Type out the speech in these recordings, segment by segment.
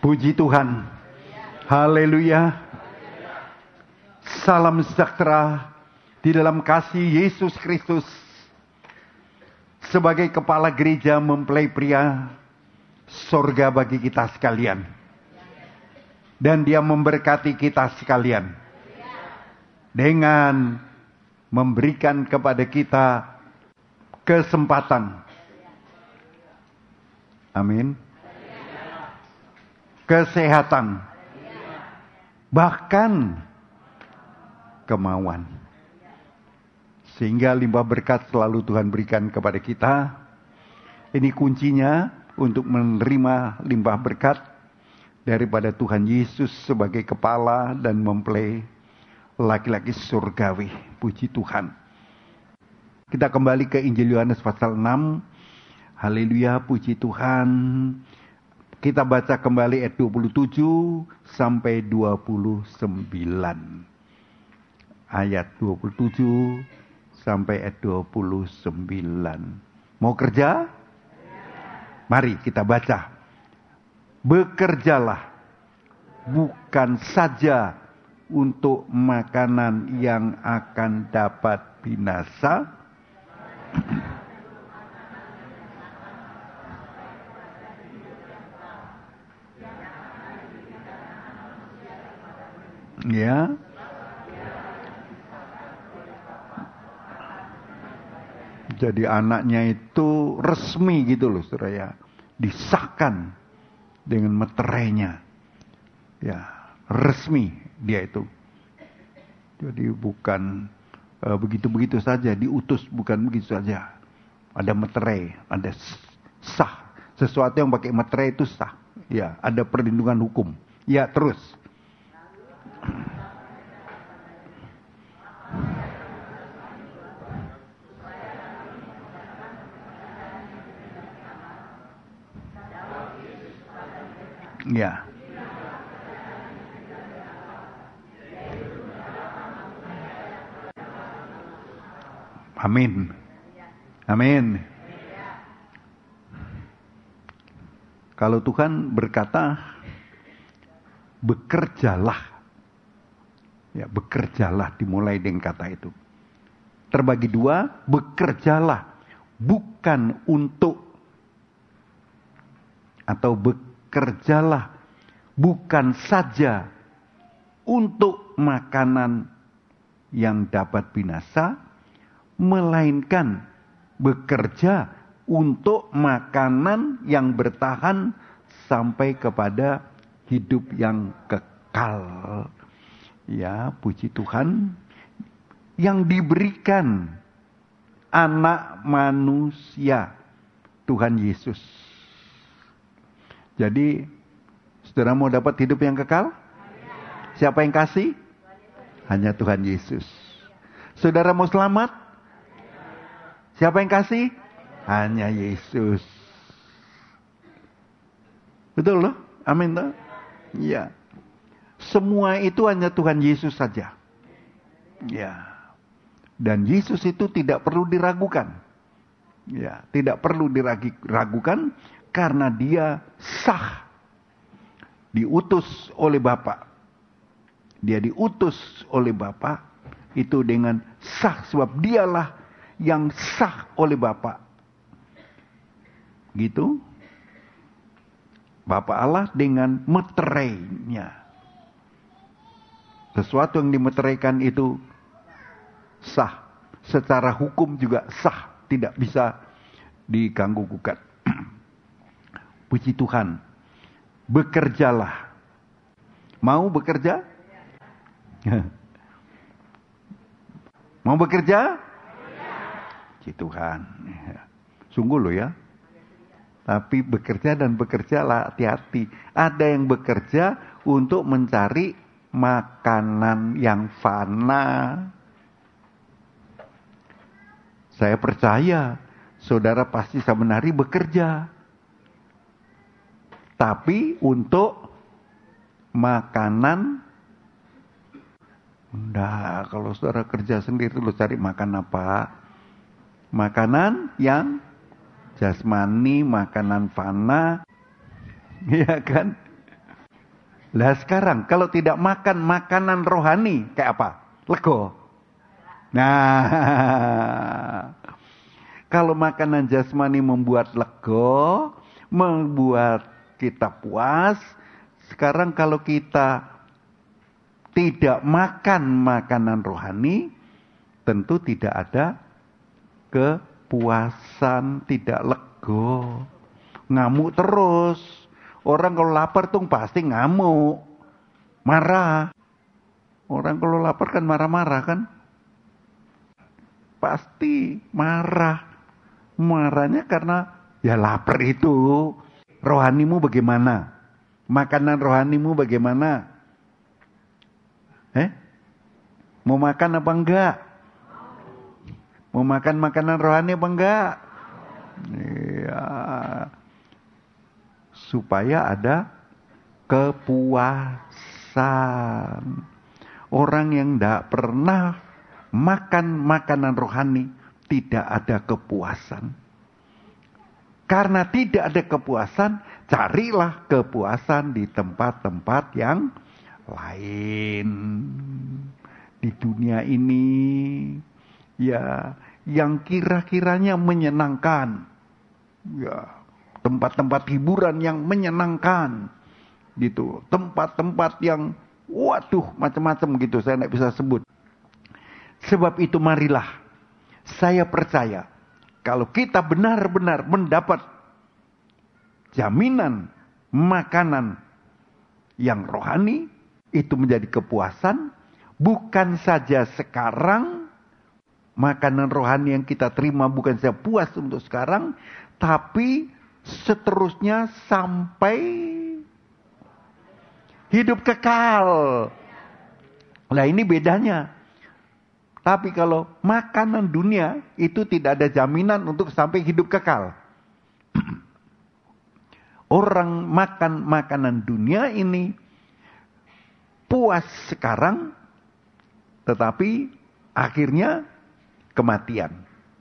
Puji Tuhan. Haleluya. Salam sejahtera di dalam kasih Yesus Kristus. Sebagai kepala gereja mempelai pria, sorga bagi kita sekalian. Dan dia memberkati kita sekalian. Dengan memberikan kepada kita kesempatan. Amin. Kesehatan, bahkan kemauan. Sehingga limpah berkat selalu Tuhan berikan kepada kita. Ini kuncinya untuk menerima limpah berkat daripada Tuhan Yesus sebagai kepala dan mempelai laki-laki surgawi. Puji Tuhan. Kita kembali ke Injil Yohanes pasal 6. Haleluya, puji Tuhan. Kita baca kembali ayat 27 sampai 29. Ayat 27 sampai ayat 29. Mau kerja? Mari kita baca. Bekerjalah bukan saja untuk makanan yang akan dapat binasa, ya. Jadi anaknya itu resmi gitu loh, saudara ya. Disahkan dengan meterainya. Ya, resmi dia itu. Jadi bukan begitu-begitu saja, diutus, bukan begitu saja. Ada meterai, ada sah. Sesuatu yang pakai meterai itu sah. Ya, ada perlindungan hukum. Ya, terus. Ya. Amin. Amin. Kalau Tuhan berkata, bekerjalah. Ya, bekerjalah dimulai dengan kata itu. Terbagi dua, bekerjalah bukan untuk, atau bekerjalah bukan saja untuk makanan yang dapat binasa, melainkan bekerja untuk makanan yang bertahan sampai kepada hidup yang kekal. Ya, puji Tuhan, yang diberikan anak manusia, Tuhan Yesus. Jadi, saudara mau dapat hidup yang kekal? Siapa yang kasih? Hanya Tuhan Yesus. Saudara mau selamat? Siapa yang kasih? Hanya Yesus. Betul loh? Amin toh? Iya. Semua itu hanya Tuhan Yesus saja. Ya. Dan Yesus itu tidak perlu diragukan. Ya, tidak perlu diragukan karena dia sah. Diutus oleh Bapa. Dia diutus oleh Bapa itu dengan sah, sebab dialah yang sah oleh Bapa. Gitu. Bapa Allah dengan meterainya. Sesuatu yang dimeteraikan itu sah. Secara hukum juga sah. Tidak bisa diganggu gugat. Puji Tuhan. Bekerjalah. Mau bekerja? Mau bekerja? Puji Tuhan. Sungguh loh ya. Tapi bekerja dan bekerjalah, hati-hati. Ada yang bekerja untuk mencari makanan yang fana. Saya percaya saudara pasti sebenarnya bekerja. Tapi untuk makanan, enggak, kalau saudara kerja sendiri lu cari makan apa? Makanan yang jasmani, makanan fana. Iya kan? Lah sekarang kalau tidak makan makanan rohani kayak apa? Lego. Nah, kalau makanan jasmani membuat lego, membuat kita puas. Sekarang kalau kita tidak makan makanan rohani, tentu tidak ada kepuasan, tidak lego. Ngamuk terus. Orang kalau lapar tuh pasti ngamuk. Marah. Orang kalau lapar kan marah-marah kan. Pasti marah. Marahnya karena ya lapar itu. Rohanimu bagaimana? Makanan rohanimu bagaimana? Mau makan apa enggak? Mau makan makanan rohani apa enggak? Iya. Supaya ada kepuasan. Orang yang tidak pernah makan makanan rohani tidak ada kepuasan. Karena tidak ada kepuasan, carilah kepuasan di tempat-tempat yang lain. Di dunia ini, ya, yang kira-kiranya menyenangkan. Ya, tempat-tempat hiburan yang menyenangkan. Gitu. Tempat-tempat yang, waduh, macam-macam gitu. Saya tidak bisa sebut. Sebab itu marilah, saya percaya, kalau kita benar-benar mendapat jaminan makanan yang rohani, itu menjadi kepuasan. Bukan saja sekarang, makanan rohani yang kita terima bukan saja puas untuk sekarang, tapi seterusnya sampai hidup kekal. Nah ini bedanya. Tapi kalau makanan dunia itu tidak ada jaminan untuk sampai hidup kekal. Orang makan makanan dunia ini puas sekarang, tetapi akhirnya kematian.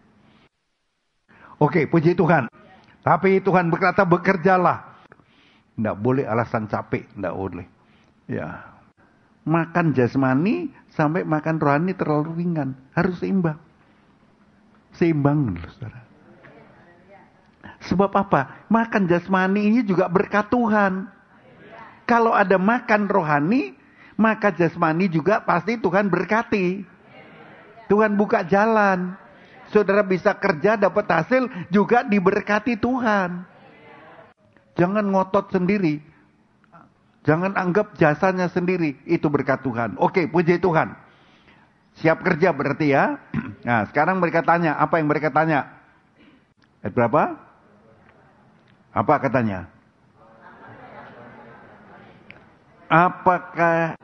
Oke, puji Tuhan. Tapi Tuhan berkata bekerjalah. Tidak boleh alasan capek, tidak boleh. Ya. Makan jasmani sampai makan rohani terlalu ringan. Harus seimbang. Seimbang, saudara. Sebab apa? Makan jasmani ini juga berkat Tuhan. Kalau ada makan rohani, maka jasmani juga pasti Tuhan berkati. Tuhan buka jalan. Saudara bisa kerja dapat hasil juga diberkati Tuhan. Jangan ngotot sendiri. Jangan anggap jasanya sendiri. Itu berkat Tuhan. Oke, puji Tuhan. Siap kerja berarti ya. Nah, sekarang mereka tanya. Apa yang mereka tanya? Ayat berapa? Apa katanya? Apakah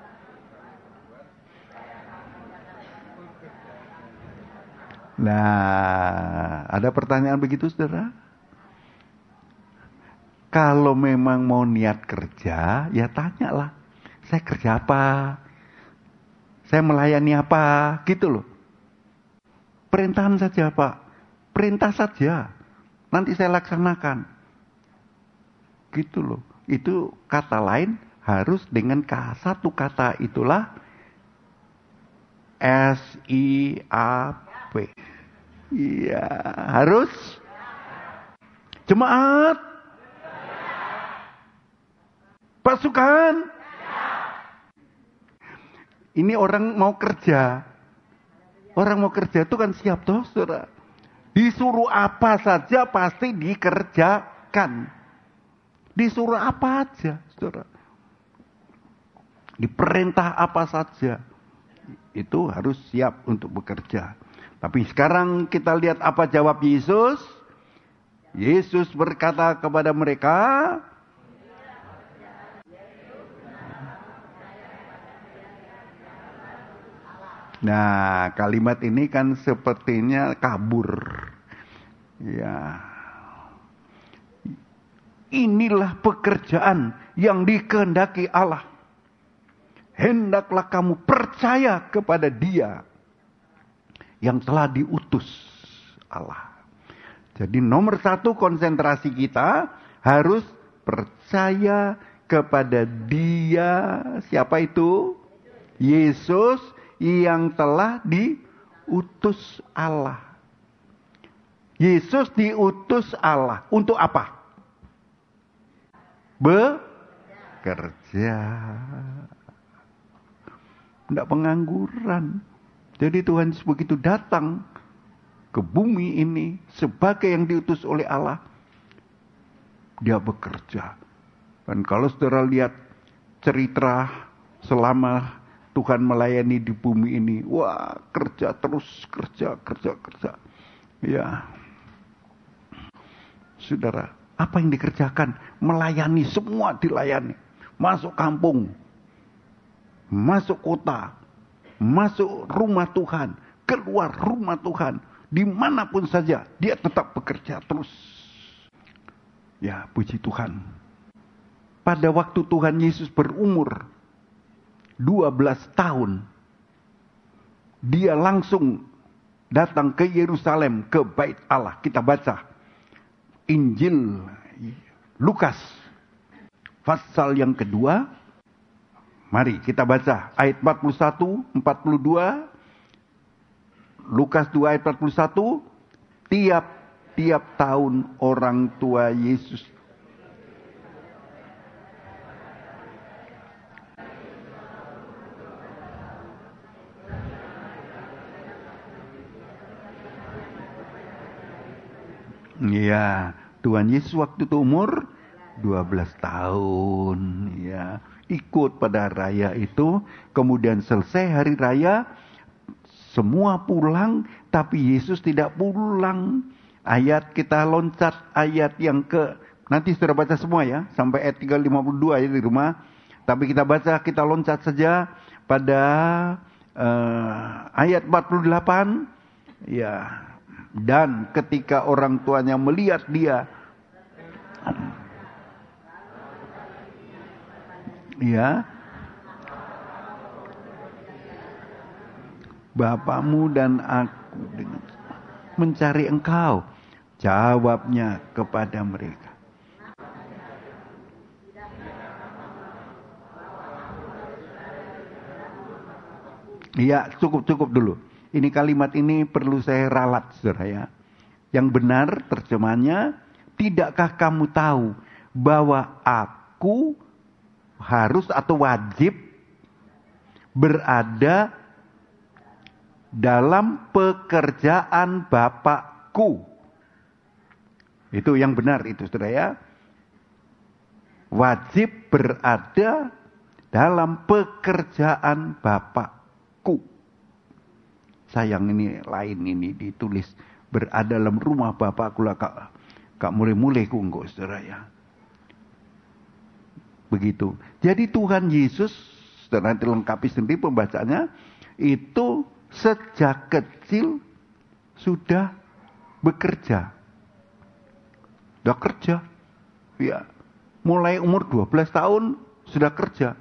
Nah, ada pertanyaan begitu, saudara? Kalau memang mau niat kerja, ya tanyalah. Saya kerja apa? Saya melayani apa? Gitu loh. Perintahan saja, Pak. Perintah saja. Nanti saya laksanakan. Gitu loh. Itu kata lain harus dengan satu kata itulah SIAP. Iya, harus jemaat, pasukan. Ini orang mau kerja. Orang mau kerja itu kan siap toh, saudara. Disuruh apa saja pasti dikerjakan. Disuruh apa aja, saudara. Diperintah apa saja. Itu harus siap untuk bekerja. Tapi sekarang kita lihat apa jawab Yesus. Yesus berkata kepada mereka, nah, kalimat ini kan sepertinya kabur. Ya. Inilah pekerjaan yang dikehendaki Allah. Hendaklah kamu percaya kepada Dia yang telah diutus Allah. Jadi nomor satu konsentrasi kita harus percaya kepada dia. Siapa itu? Yesus yang telah diutus Allah. Yesus diutus Allah. Untuk apa? Bekerja. Tidak pengangguran. Jadi Tuhan Yesus begitu datang ke bumi ini sebagai yang diutus oleh Allah. Dia bekerja. Dan kalau saudara lihat cerita selama Tuhan melayani di bumi ini. Wah, kerja terus, kerja. Ya. Saudara, apa yang dikerjakan? Melayani, semua dilayani. Masuk kampung, masuk kota, masuk rumah Tuhan, keluar rumah Tuhan. Dimanapun saja, dia tetap bekerja terus. Ya, puji Tuhan. Pada waktu Tuhan Yesus berumur 12 tahun, dia langsung datang ke Yerusalem, ke Bait Allah. Kita baca Injil Lukas pasal yang kedua. Mari kita baca ayat 41, 42. Lukas 2 ayat 41. Tiap tahun orang tua Yesus ya, Tuhan Yesus waktu itu umur 12 tahun, ya, ikut pada raya itu, kemudian selesai hari raya, semua pulang, tapi Yesus tidak pulang. Ayat kita loncat ayat yang nanti sudah baca semua ya, sampai ayat 352 ya di rumah. Tapi kita baca, kita loncat saja pada ayat 48, ya. Dan ketika orang tuanya melihat dia, ya, Bapamu dan aku mencari engkau. Jawabnya kepada mereka. Ya, cukup dulu. Ini kalimat ini perlu saya ralat, saudara ya. Yang benar terjemahannya, tidakkah kamu tahu bahwa aku harus atau wajib berada dalam pekerjaan Bapakku? Itu yang benar itu, saudara ya. Wajib berada dalam pekerjaan Bapakku. Sayang ini lain ini ditulis berada dalam rumah Bapakku lah kak mulai-mulai kunggu, saudara ya. Begitu. Jadi Tuhan Yesus, saudara nanti lengkapi sendiri pembacaannya, itu sejak kecil sudah bekerja. Sudah kerja. Ya. Mulai umur 12 tahun sudah kerja.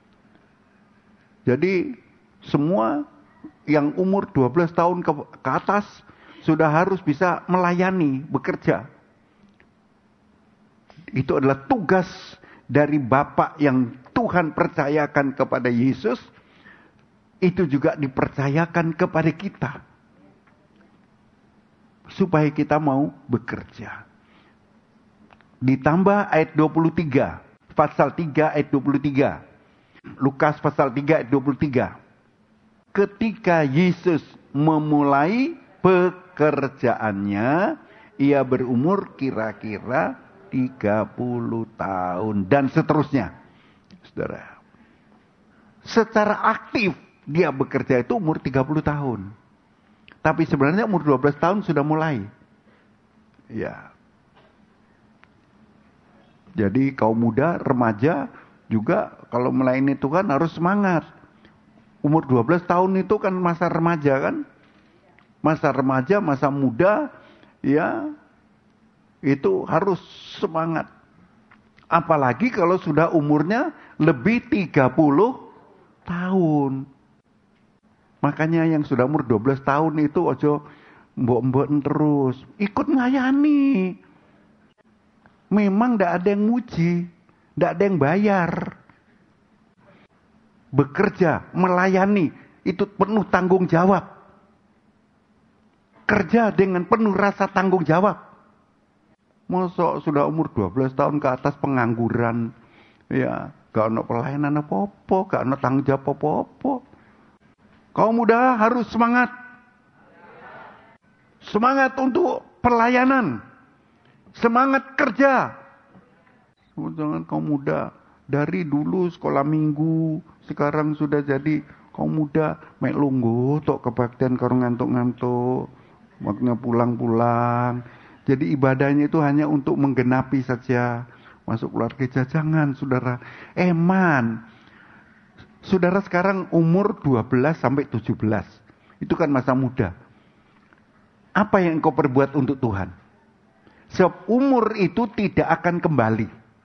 Jadi semua yang umur 12 tahun ke atas sudah harus bisa melayani, bekerja. Itu adalah tugas dari Bapa yang Tuhan percayakan kepada Yesus. Itu juga dipercayakan kepada kita. Supaya kita mau bekerja. Ditambah ayat 23. Pasal 3 ayat 23. Lukas pasal 3 ayat 23. Ketika Yesus memulai pekerjaannya, ia berumur kira-kira 30 tahun dan seterusnya. Saudara, secara aktif dia bekerja itu umur 30 tahun. Tapi sebenarnya umur 12 tahun sudah mulai. Ya. Jadi kaum muda, remaja juga kalau melayani Tuhan harus semangat. Umur 12 tahun itu kan masa remaja kan? Masa remaja, masa muda, ya, itu harus semangat. Apalagi kalau sudah umurnya lebih 30 tahun. Makanya yang sudah umur 12 tahun itu ojo mbok-mbok terus. Ikut ngayani. Memang tidak ada yang muji. Tidak ada yang bayar. Bekerja, melayani, itu penuh tanggung jawab. Kerja dengan penuh rasa tanggung jawab. Masa sudah umur 12 tahun ke atas pengangguran. Ya, gak ada pelayanan apa-apa, gak ada tanggung jawab apa-apa. Kaum muda harus semangat. Semangat untuk pelayanan. Semangat kerja. Jangan kaum muda dari dulu sekolah minggu, sekarang sudah jadi kaum muda mek lungguh tok kebaktian karo ngantuk-ngantuk. Waktunya pulang-pulang. Jadi ibadahnya itu hanya untuk menggenapi saja. Masuk keluar gereja, jangan saudara. Eman. Saudara sekarang umur 12 sampai 17. Itu kan masa muda. Apa yang engkau perbuat untuk Tuhan? Sebab umur itu tidak akan kembali.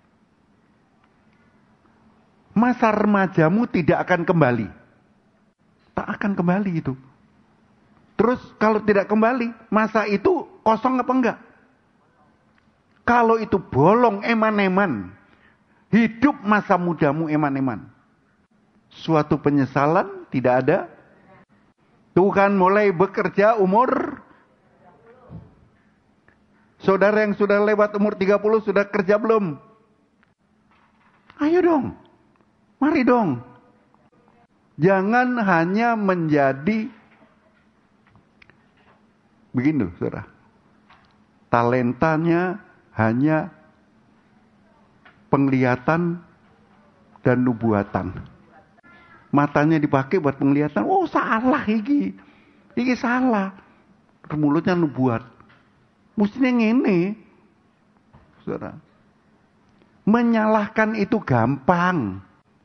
Masa remajamu tidak akan kembali. Tak akan kembali itu. Terus kalau tidak kembali, masa itu kosong apa enggak? Kalau itu bolong eman-eman, hidup masa mudamu eman-eman. Suatu penyesalan tidak ada. Tuhan mulai bekerja umur. Saudara yang sudah lewat umur 30 sudah kerja belum? Ayo dong. Mari dong. Jangan hanya menjadi begini, saudara. Talentanya hanya penglihatan dan nubuatan. Matanya dipakai buat penglihatan. Oh, salah iki. Iki salah. Mulutnya nubuat. Mestinya ngene. Saudara. Menyalahkan itu gampang.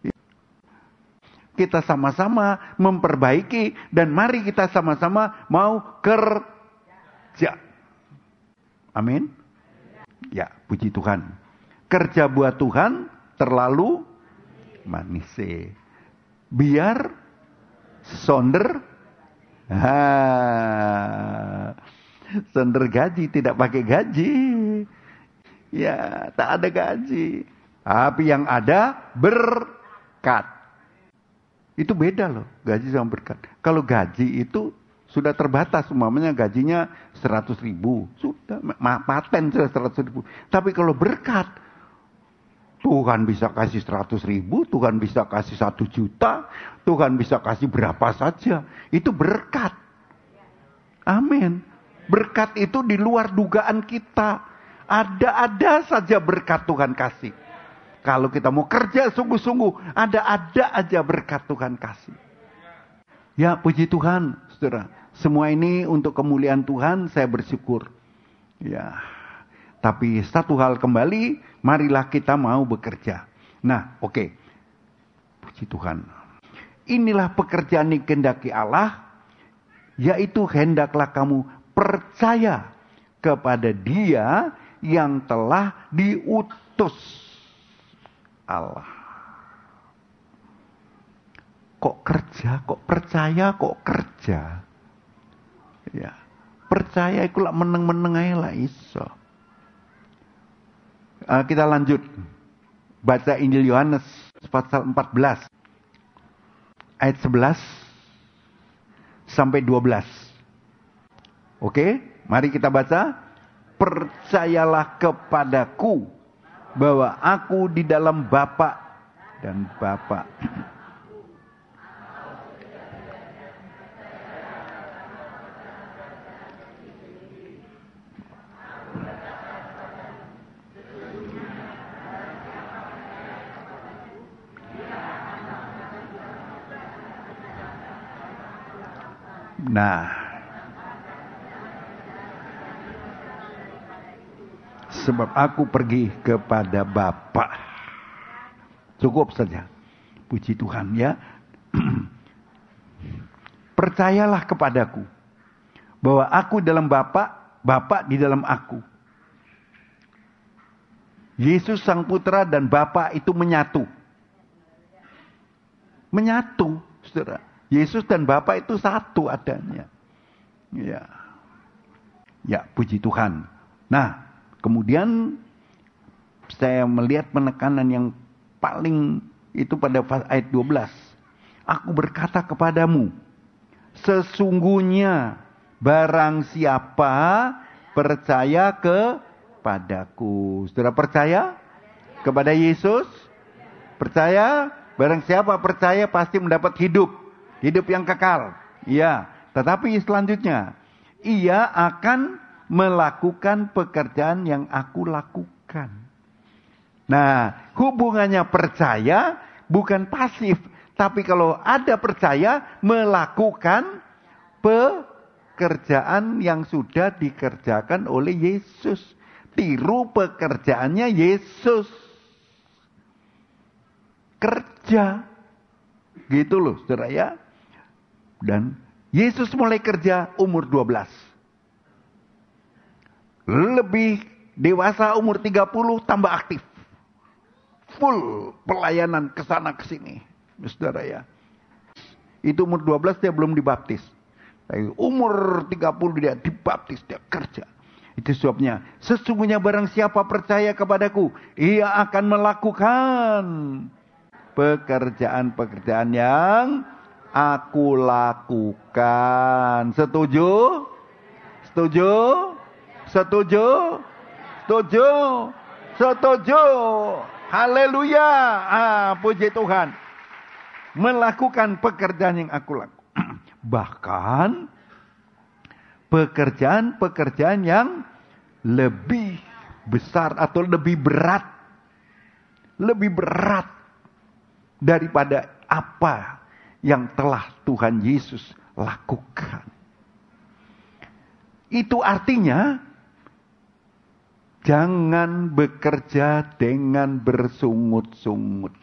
Kita sama-sama memperbaiki dan mari kita sama-sama mau kerja. Amin. Ya, puji Tuhan. Kerja buat Tuhan terlalu manis. Biar sonder. Sonder gaji, tidak pakai gaji. Ya, tak ada gaji. Tapi yang ada berkat. Itu beda loh, gaji sama berkat. Kalau gaji itu sudah terbatas, umpamanya gajinya 100.000. Sudah, paten sudah 100.000. Tapi kalau berkat, Tuhan bisa kasih 100.000, Tuhan bisa kasih 1 juta, Tuhan bisa kasih berapa saja. Itu berkat. Amin. Berkat itu di luar dugaan kita. Ada-ada saja berkat Tuhan kasih. Kalau kita mau kerja sungguh-sungguh, ada aja berkat Tuhan kasih. Ya, puji Tuhan, saudara. Semua ini untuk kemuliaan Tuhan, saya bersyukur. Ya, tapi satu hal kembali, marilah kita mau bekerja. Nah, oke. Puji Tuhan. Inilah pekerjaan yang kehendaki Allah, yaitu hendaklah kamu percaya kepada Dia yang telah diutus Allah. Kok kerja, kok percaya, kok kerja. Ya, percaya iku lak meneng-meneng ae lah iso. Kita lanjut. Baca Injil Yohanes pasal 14 ayat 11 sampai 12. Oke, mari kita baca. Percayalah kepadaku bahwa aku di dalam Bapa dan Bapa. Nah, sebab aku pergi kepada Bapa. Cukup saja. Puji Tuhan ya. Percayalah kepadaku bahwa aku dalam Bapa, Bapa di dalam aku. Yesus Sang Putra dan Bapa itu menyatu. Menyatu, saudara. Yesus dan Bapa itu satu adanya. Ya. Ya, puji Tuhan. Nah, kemudian saya melihat penekanan yang paling itu pada ayat 12. Aku berkata kepadamu, sesungguhnya barang siapa percaya kepadaku. Saudara percaya kepada Yesus? Percaya? Barang siapa percaya pasti mendapat hidup. Hidup yang kekal. Iya. Tetapi selanjutnya, ia akan melakukan pekerjaan yang aku lakukan. Nah, hubungannya percaya bukan pasif. Tapi kalau ada percaya, melakukan pekerjaan yang sudah dikerjakan oleh Yesus. Tiru pekerjaannya Yesus. Kerja. Gitu loh, saudara ya. Dan Yesus mulai kerja umur 12. Lebih dewasa umur 30 tambah aktif. Full pelayanan ke sana ke sini. Saudara ya. Itu umur 12 dia belum dibaptis. Tapi umur 30 dia dibaptis, dia kerja. Itu sebabnya, sesungguhnya barang siapa percaya kepadaku, ia akan melakukan pekerjaan-pekerjaan yang aku lakukan. Setuju? Setuju? Setuju? Setuju? Setuju? Haleluya. Puji Tuhan. Melakukan pekerjaan yang aku lakukan. Bahkan pekerjaan-pekerjaan yang lebih besar atau lebih berat. Lebih berat daripada apa yang telah Tuhan Yesus lakukan. Itu artinya jangan bekerja dengan bersungut-sungut.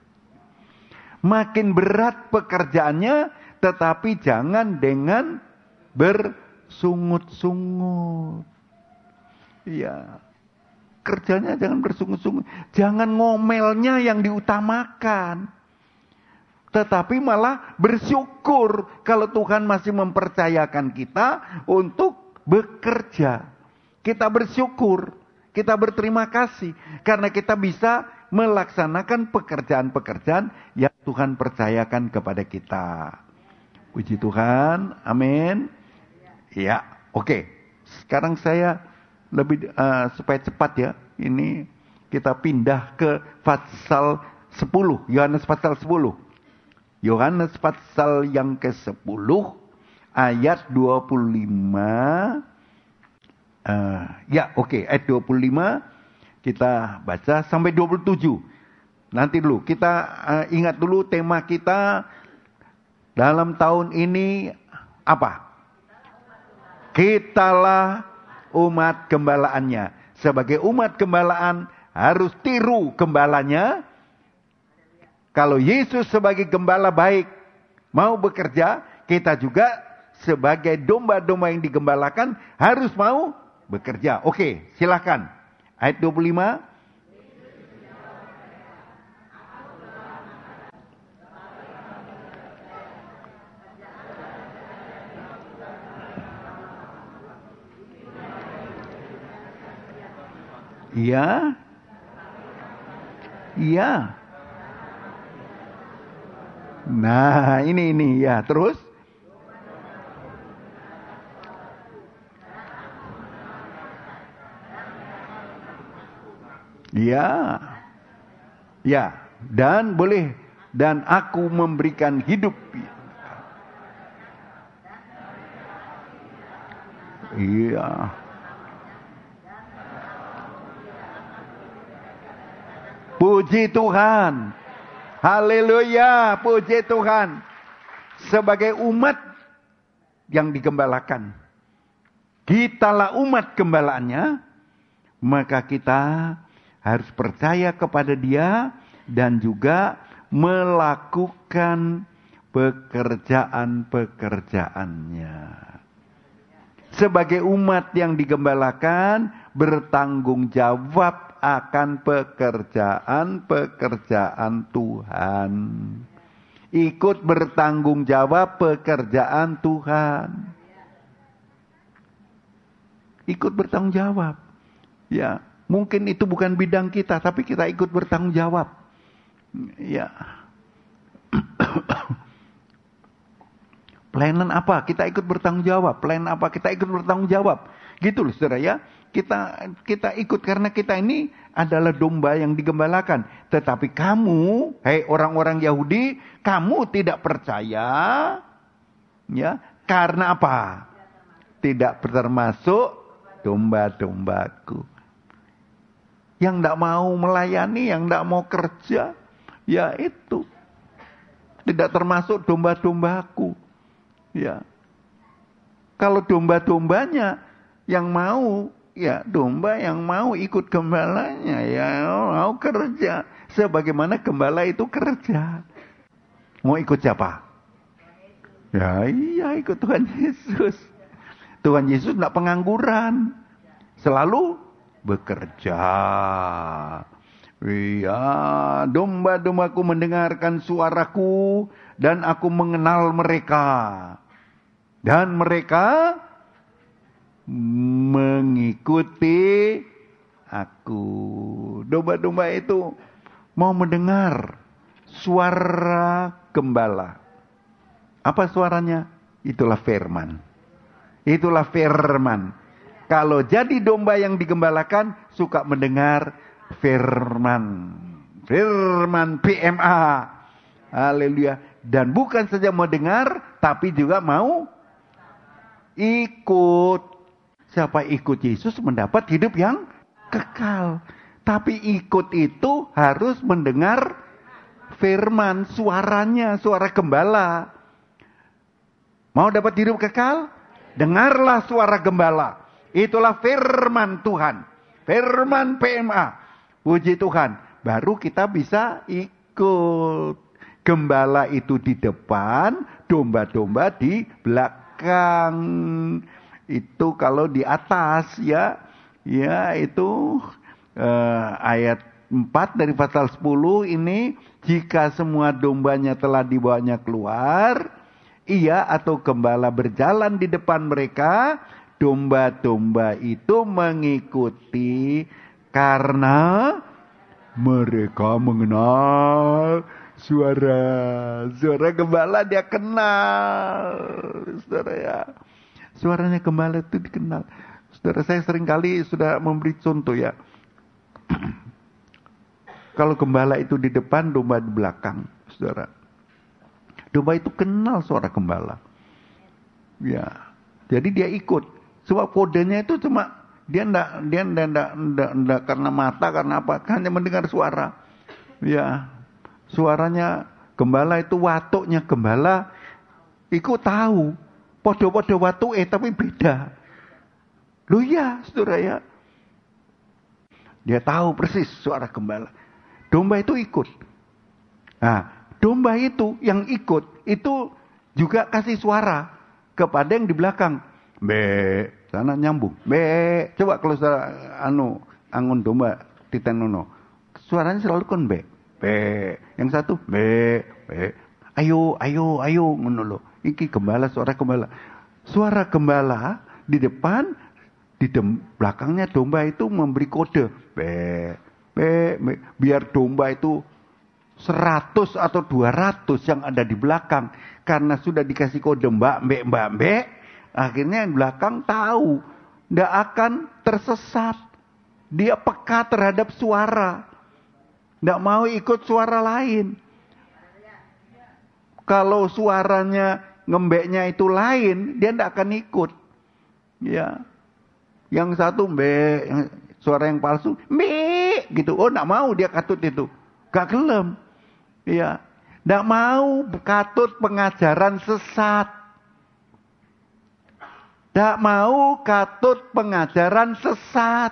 Makin berat pekerjaannya, tetapi jangan dengan bersungut-sungut. Iya. Kerjanya jangan bersungut-sungut. Jangan ngomelnya yang diutamakan. Tetapi malah bersyukur kalau Tuhan masih mempercayakan kita untuk bekerja. Kita bersyukur. Kita berterima kasih. Karena kita bisa melaksanakan pekerjaan-pekerjaan yang Tuhan percayakan kepada kita. Puji Tuhan. Amin. Ya, oke. Sekarang saya lebih supaya cepat ya. Ini kita pindah ke pasal 10. Yohanes pasal 10. Yohanes pasal yang ke-10 ayat 25. Ayat 25 kita baca sampai 27. Nanti dulu kita ingat dulu tema kita dalam tahun ini apa? Kitalah umat gembalaannya. Sebagai umat gembalaan harus tiru gembalanya. Kalau Yesus sebagai gembala baik mau bekerja, kita juga sebagai domba-domba yang digembalakan harus mau bekerja. Oke, silakan. Ayat 25. Iya. Iya. Nah, ini ya, terus ya. Ya, dan boleh dan aku memberikan hidup. Iya. Puji Tuhan. Haleluya, puji Tuhan. Sebagai umat yang digembalakan, kitalah umat gembalaannya, maka kita harus percaya kepada Dia dan juga melakukan pekerjaan-pekerjaannya. Sebagai umat yang digembalakan, bertanggung jawab akan pekerjaan-pekerjaan Tuhan. Ikut bertanggung jawab pekerjaan Tuhan. Ikut bertanggung jawab. Ya, mungkin itu bukan bidang kita, tapi kita ikut bertanggung jawab. Ya. Pelayanan apa? Kita ikut bertanggung jawab. Pelayanan apa? Kita ikut bertanggung jawab. Gitu loh saudara ya. Kita ikut karena kita ini adalah domba yang digembalakan. Tetapi kamu, hei orang-orang Yahudi, kamu tidak percaya. Ya, karena apa? Tidak termasuk domba-dombaku. Yang tidak mau melayani, yang tidak mau kerja, ya itu. Tidak termasuk domba-dombaku. Ya. Kalau domba-dombanya yang mau, ya domba yang mau ikut gembalanya, ya mau kerja. Sebagaimana gembala itu kerja. Mau ikut siapa? Ya iya ikut Tuhan Yesus. Tuhan Yesus tidak pengangguran. Selalu bekerja. Iya, domba-dombaku mendengarkan suaraku dan aku mengenal mereka. Dan mereka mengikuti aku. Domba-domba itu mau mendengar suara gembala. Apa suaranya? Itulah firman. Itulah firman. Kalau jadi domba yang digembalakan, suka mendengar firman. Firman PMA. Haleluya. Dan bukan saja mau dengar, tapi juga mau ikut. Siapa ikut Yesus mendapat hidup yang kekal. Tapi ikut itu harus mendengar firman, suaranya, suara gembala. Mau dapat hidup kekal? Dengarlah suara gembala. Itulah firman Tuhan. Firman PMA. Puji Tuhan. Baru kita bisa ikut. Gembala itu di depan, domba-domba di belakang. Itu kalau di atas ya. Ya itu ayat 4 dari pasal 10 ini. Jika semua dombanya telah dibawanya keluar, ia atau gembala berjalan di depan mereka, domba-domba itu mengikuti karena mereka mengenal suara gembala. Dia kenal, saudara ya. Suaranya gembala itu dikenal. Saudara, saya seringkali sudah memberi contoh ya. Kalau gembala itu di depan, domba di belakang, saudara. Domba itu kenal suara gembala. Ya, jadi dia ikut. Sebab kodenya itu cuma dia enggak karena mata, karena apa? Hanya mendengar suara. Ya, suaranya gembala itu, watuknya gembala, ikut tahu. Podo-podo watu tapi beda. Loh ya, saudara ya. Dia tahu persis suara gembala. Domba itu ikut. Nah, domba itu yang ikut itu juga kasih suara kepada yang di belakang. Be, sana nyambung. Be, coba kalau saudara angun domba titenono. Suaranya selalu kon be. Be, yang satu be. Ayo ngono lho. Iki gembala, suara gembala. Suara gembala di depan, belakangnya domba itu memberi kode. Be. Biar domba itu 100 atau 200 yang ada di belakang. Karena sudah dikasih kode mbak, akhirnya yang belakang tahu. Tidak akan tersesat. Dia peka terhadap suara. Tidak mau ikut suara lain. Kalau suaranya ngembeknya itu lain, dia tidak akan ikut. Ya. Yang satu suara yang palsu, gitu. Oh, tidak mau dia katut itu. Gak gelem. Ya. Tidak mau katut pengajaran sesat. Tidak mau katut pengajaran sesat.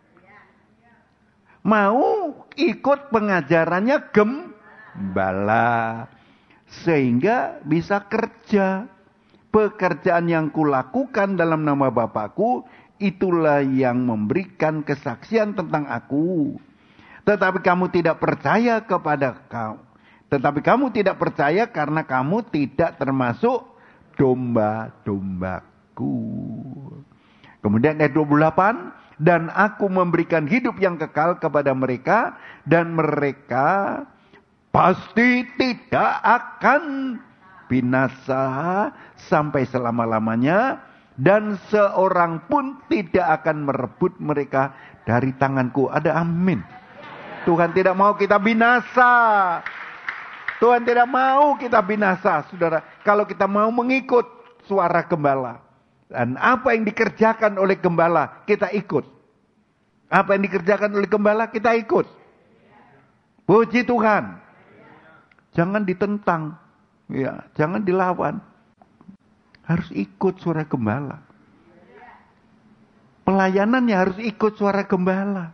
Mau ikut pengajarannya gembala. Sehingga bisa kerja. Pekerjaan yang kulakukan dalam nama Bapakku, itulah yang memberikan kesaksian tentang aku. Tetapi kamu tidak percaya kepada kau. Tetapi kamu tidak percaya karena kamu tidak termasuk domba-dombaku. Kemudian ayat 28. Dan aku memberikan hidup yang kekal kepada mereka. Dan mereka pasti tidak akan binasa sampai selama-lamanya, dan seorang pun tidak akan merebut mereka dari tanganku. Ada amin. Tuhan tidak mau kita binasa. Tuhan tidak mau kita binasa, saudara. Kalau kita mau mengikut suara gembala. Dan apa yang dikerjakan oleh gembala, kita ikut. Apa yang dikerjakan oleh gembala, kita ikut. Puji Tuhan. Jangan ditentang. Ya, jangan dilawan. Harus ikut suara gembala. Pelayanannya harus ikut suara gembala.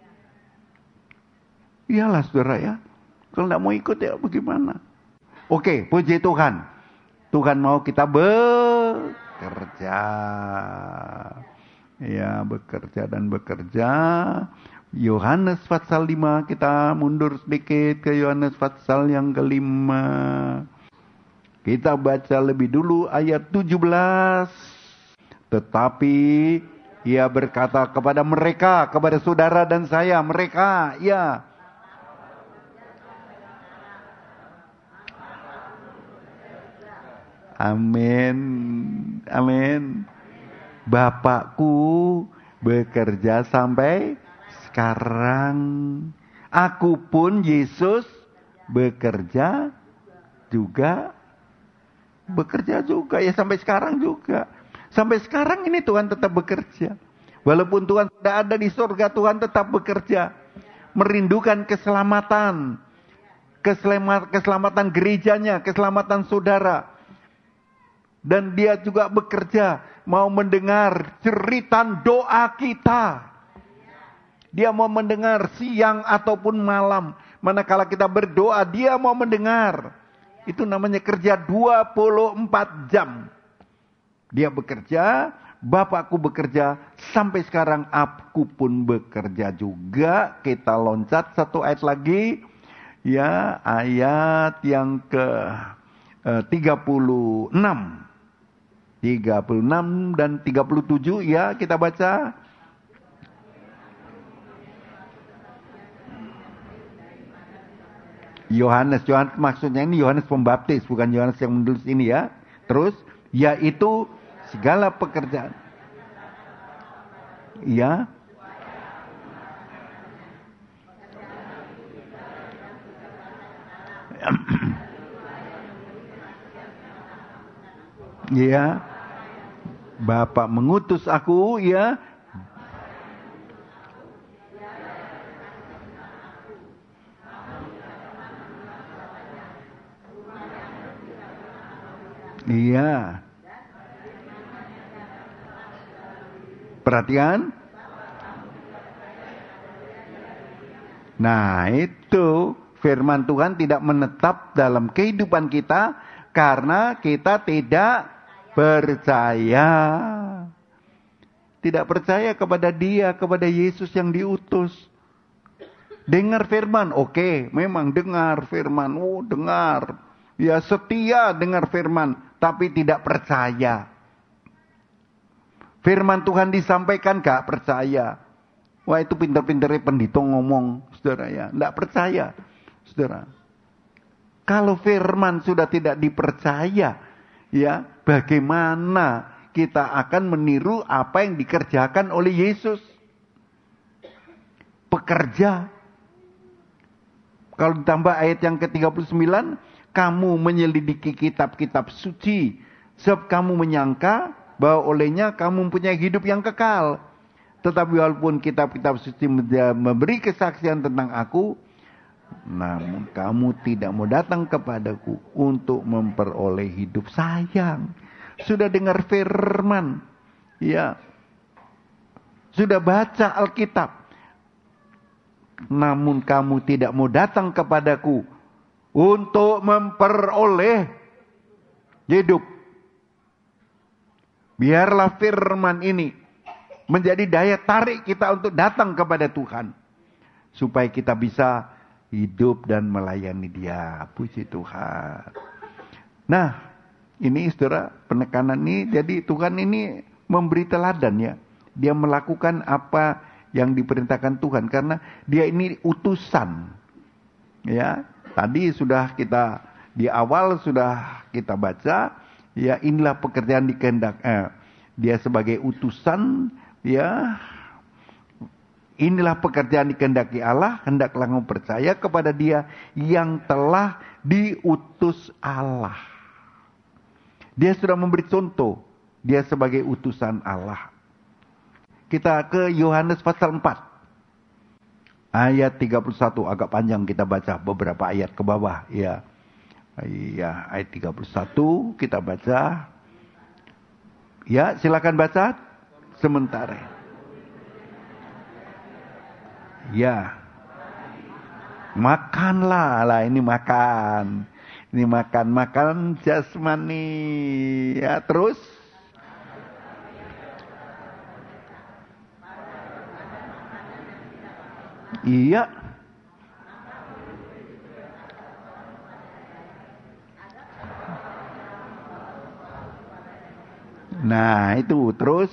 Iyalah saudara ya. Kalau tidak mau ikut ya bagaimana? Oke, puji Tuhan. Tuhan mau kita bekerja. Ya, bekerja dan bekerja. Yohanes pasal 5, kita mundur sedikit ke Yohanes pasal yang ke-5. Kita baca lebih dulu ayat 17. Tetapi ia berkata kepada mereka, kepada saudara dan saya, mereka, ya. Amin. Amin. Bapakku bekerja sampai sekarang. Aku pun Yesus bekerja juga. Bekerja juga. Ya sampai sekarang juga. Sampai sekarang ini Tuhan tetap bekerja. Walaupun Tuhan tidak ada di surga, Tuhan tetap bekerja. Merindukan keselamatan. Keselamatan gerejanya, keselamatan saudara. Dan dia juga bekerja, mau mendengar jeritan doa kita. Dia mau mendengar siang ataupun malam. Manakala kita berdoa, dia mau mendengar. Itu namanya kerja 24 jam. Dia bekerja, Bapakku bekerja, sampai sekarang aku pun bekerja juga. Kita loncat satu ayat lagi. Ya, ayat yang ke 36. 36 dan 37 ya kita baca. Yohanes maksudnya ini Yohanes Pembaptis, bukan Yohanes yang menulis ini ya. Terus yaitu segala pekerjaan. Ya. Ya. Bapa mengutus aku, ya. Iya. Perhatian. Nah, itu firman Tuhan tidak menetap dalam kehidupan kita karena kita tidak percaya. Tidak percaya kepada Dia, kepada Yesus yang diutus. Dengar firman, oke, memang dengar firman, dengar. Ya setia dengar firman, tapi tidak percaya. Firman Tuhan disampaikan gak percaya. Wah itu pintar-pintarnya pendito ngomong, saudara ya. Tidak percaya, saudara. Kalau firman sudah tidak dipercaya, ya bagaimana kita akan meniru apa yang dikerjakan oleh Yesus? Pekerja. Kalau ditambah ayat yang ke-39, kamu menyelidiki kitab-kitab suci, sebab kamu menyangka bahwa olehnya kamu mempunyai hidup yang kekal. Tetapi walaupun kitab-kitab suci memberi kesaksian tentang aku, namun kamu tidak mau datang kepadaku untuk memperoleh hidup. Sayang. Sudah dengar firman. Ya. Sudah baca Alkitab. Namun kamu tidak mau datang kepadaku untuk memperoleh hidup. Biarlah firman ini menjadi daya tarik kita untuk datang kepada Tuhan. Supaya kita bisa hidup dan melayani Dia. Puji Tuhan. Nah, ini saudara, penekanan ini, jadi Tuhan ini memberi teladan ya. Dia melakukan apa yang diperintahkan Tuhan. Karena Dia ini utusan. Ya, Tadi sudah kita di awal sudah kita baca, ya inilah pekerjaan dikehendak dia sebagai utusan, ya inilah pekerjaan dikehendaki Allah, hendaklah kamu percaya kepada Dia yang telah diutus Allah. Dia sudah memberi contoh, dia sebagai utusan Allah. Kita ke Yohanes pasal 4. Ayat 31, agak panjang kita baca beberapa ayat ke bawah. Ya, ayat 31 kita baca. Ya, silakan baca sementara. Ya, makanlah lah, ini makan. Ini makan jasmani. Ya, terus. Iya. Nah, itu terus.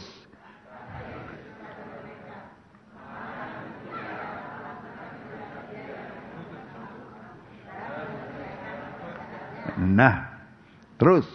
Nah, terus.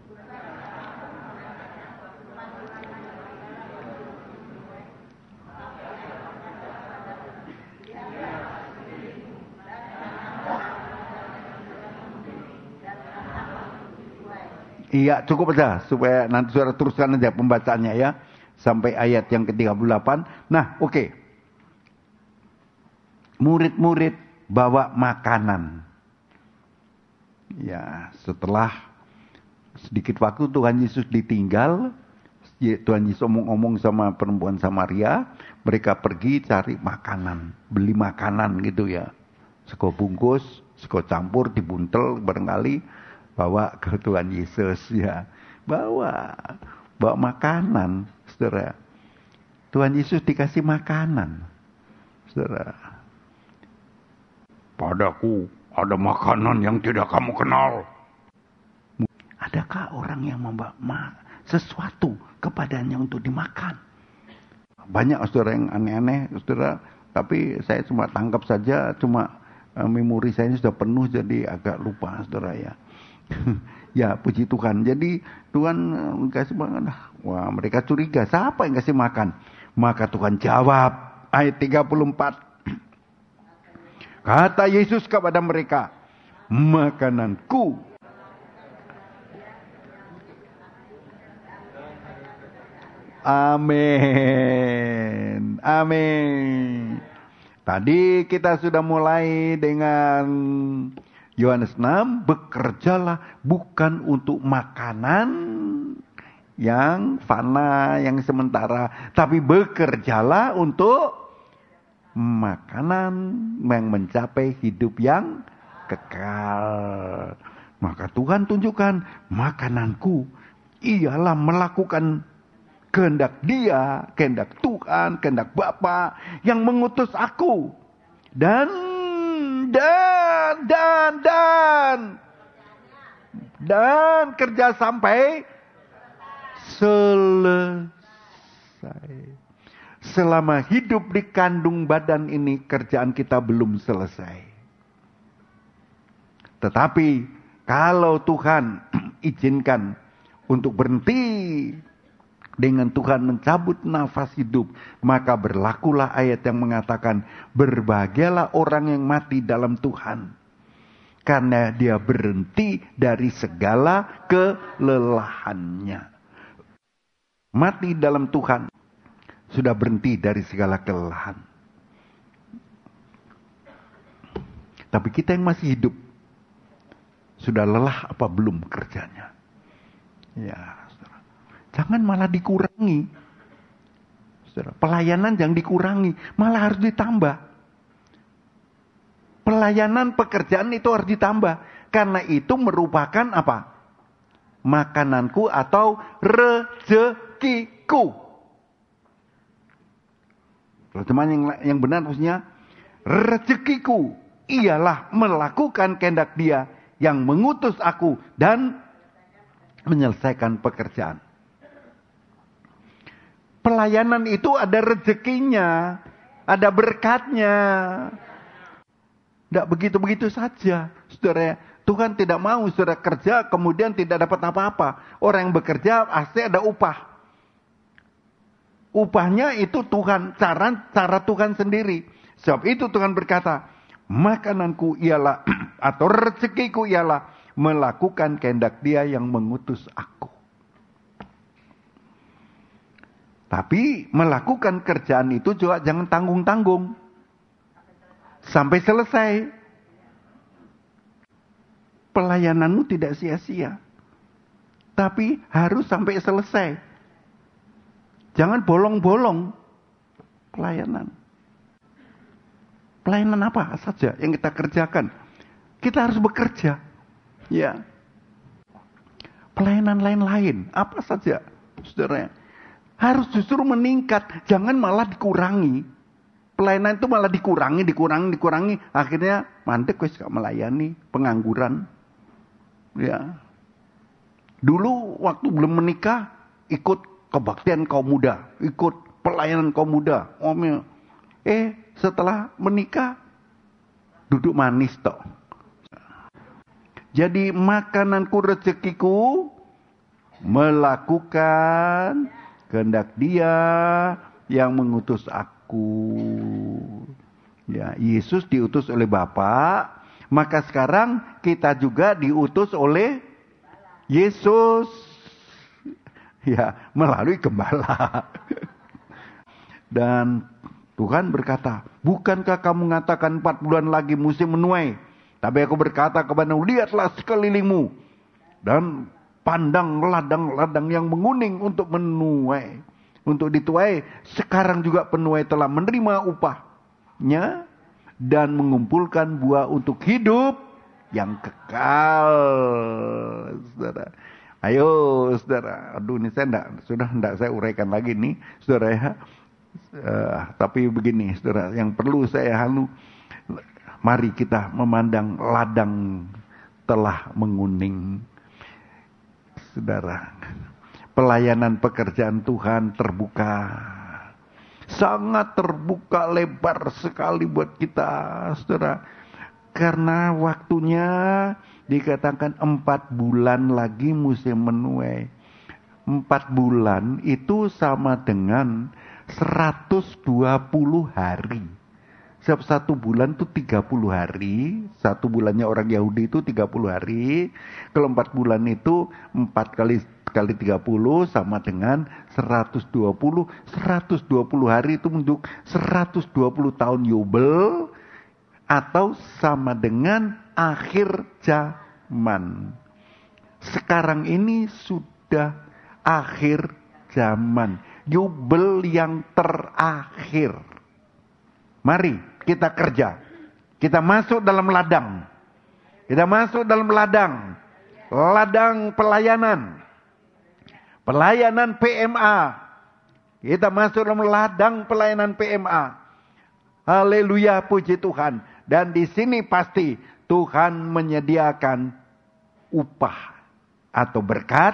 Iya, cukup aja supaya nanti saudara teruskan aja pembacaannya ya sampai ayat yang ke-38. Nah, oke. Murid-murid bawa makanan. Ya, setelah sedikit waktu Tuhan Yesus ditinggal, Tuhan Yesus omong-omong sama perempuan Samaria, mereka pergi cari makanan, beli makanan gitu ya. Sego bungkus, sego campur dibuntel barangkali bawa ke Tuhan Yesus ya. Bawa makanan, Saudara. Tuhan Yesus dikasih makanan. Saudara. Padaku ada makanan yang tidak kamu kenal. Adakah orang yang membawa sesuatu kepadanya untuk dimakan? Banyak saudara yang aneh-aneh, saudara. Tapi saya cuma tangkap saja, cuma memori saya ini sudah penuh jadi agak lupa, saudara ya. Ya, puji Tuhan. Jadi Tuhan kasih makan. Wah, mereka curiga, siapa yang kasih makan? Maka Tuhan jawab, ayat 34. Kata Yesus kepada mereka, makananku. Amin. Amin. Tadi kita sudah mulai dengan Yohanes 6, bekerjalah bukan untuk makanan yang fana, yang sementara, tapi bekerjalah untuk makanan yang mencapai hidup yang kekal. Maka Tuhan tunjukkan, makananku ialah melakukan kehendak Dia, kehendak Tuhan, kehendak Bapa yang mengutus aku. Dan kerja sampai selesai. Selama hidup di kandung badan ini, kerjaan kita belum selesai. Tetapi kalau Tuhan izinkan untuk berhenti, dengan Tuhan mencabut nafas hidup, maka berlakulah ayat yang mengatakan, berbahagialah orang yang mati dalam Tuhan, karena dia berhenti dari segala kelelahannya. Mati dalam Tuhan sudah berhenti dari segala kelelahan. Tapi kita yang masih hidup, sudah lelah apa belum kerjanya? Ya, saudara. Jangan malah dikurangi. Saudara, pelayanan jangan dikurangi, malah harus ditambah. Pelayanan pekerjaan itu harus ditambah. Karena itu merupakan apa? Makananku atau rezekiku. Terjemahan yang benar maksudnya, rezekiku ialah melakukan kehendak Dia yang mengutus aku dan menyelesaikan pekerjaan. Pelayanan itu ada rezekinya, ada berkatnya. Tidak begitu-begitu saja, saudara. Tuhan tidak mau saudara kerja kemudian tidak dapat apa-apa. Orang yang bekerja pasti ada upah. Upahnya itu Tuhan, cara Tuhan sendiri. Sebab itu Tuhan berkata, makananku ialah atau rezekiku ialah melakukan kehendak Dia yang mengutus aku. Tapi melakukan kerjaan itu juga jangan tanggung-tanggung. Sampai selesai. Pelayananmu tidak sia-sia. Tapi harus sampai selesai. Jangan bolong-bolong pelayanan. Pelayanan apa saja yang kita kerjakan. Kita harus bekerja. Ya. Pelayanan lain-lain. Apa saja. Saudara. Harus justru meningkat. Jangan malah dikurangi. Pelayanan itu malah dikurangi. Akhirnya mandek wis gak melayani. Pengangguran. Ya. Dulu waktu belum menikah. Ikut kebaktian kaum muda. Ikut pelayanan kaum muda. Setelah menikah. Duduk manis toh. Jadi makananku rezekiku. Melakukan kehendak Dia yang mengutus aku. Ya, Yesus diutus oleh Bapa, maka sekarang kita juga diutus oleh Yesus. Ya, melalui gembala. Dan Tuhan berkata, bukankah kamu mengatakan 4 bulan lagi musim menuai? Tapi aku berkata kepadamu, lihatlah sekelilingmu. Dan pandang ladang-ladang yang menguning untuk menuai. Untuk dituai. Sekarang juga penuai telah menerima upahnya. Dan mengumpulkan buah untuk hidup yang kekal. Saudara. Ayo saudara. Aduh ini saya tidak saya uraikan lagi nih. Saudara ya. Tapi begini saudara. Yang perlu saya mari kita memandang ladang telah menguning. Saudara, pelayanan pekerjaan Tuhan terbuka. Sangat terbuka lebar sekali buat kita, saudara. Karena waktunya dikatakan 4 bulan lagi musim menuai. 4 bulan itu sama dengan 120 hari. Setiap 1 bulan itu 30 hari. 1 bulannya orang Yahudi itu 30 hari. Kalau 4 bulan itu 4 kali 30 sama dengan 120. 120 hari itu untuk 120 tahun Yubel. Atau sama dengan akhir zaman. Sekarang ini sudah akhir zaman. Yubel yang terakhir. Mari kita kerja. Kita masuk dalam ladang. Kita masuk dalam ladang. Ladang pelayanan. Pelayanan PMA. Kita masuk dalam ladang pelayanan PMA. Haleluya, puji Tuhan. Dan di sini pasti Tuhan menyediakan upah atau berkat.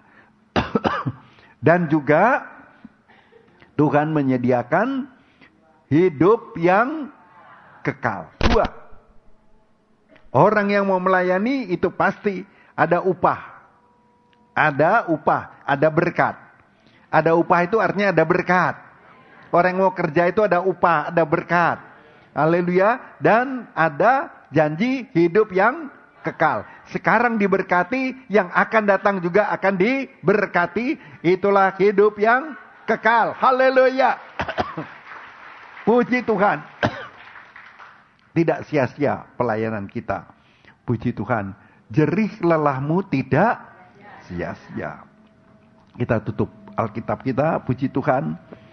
Dan juga Tuhan menyediakan hidup yang kekal. 2. Orang yang mau melayani itu pasti ada upah. Ada upah, ada berkat. Ada upah itu artinya ada berkat. Orang yang mau kerja itu ada upah, ada berkat. Haleluya. Dan ada janji hidup yang kekal. Sekarang diberkati, yang akan datang juga akan diberkati. Itulah hidup yang kekal. Haleluya. Puji Tuhan. Tidak sia-sia pelayanan kita. Puji Tuhan. Jerih lelahmu tidak sia-sia. Kita tutup Alkitab kita. Puji Tuhan.